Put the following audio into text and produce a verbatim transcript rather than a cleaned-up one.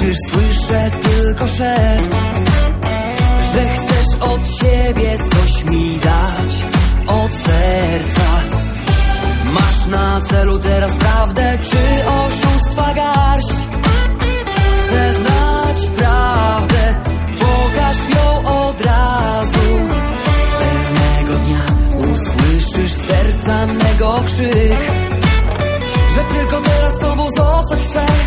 Słyszysz, słyszę tylko szept, że chcesz od siebie coś mi dać, od serca. Masz na celu teraz prawdę czy oszustwa garść? Chcę znać prawdę, pokaż ją od razu. Pewnego dnia usłyszysz serca mego krzyk, że tylko teraz z tobą zostać chcę.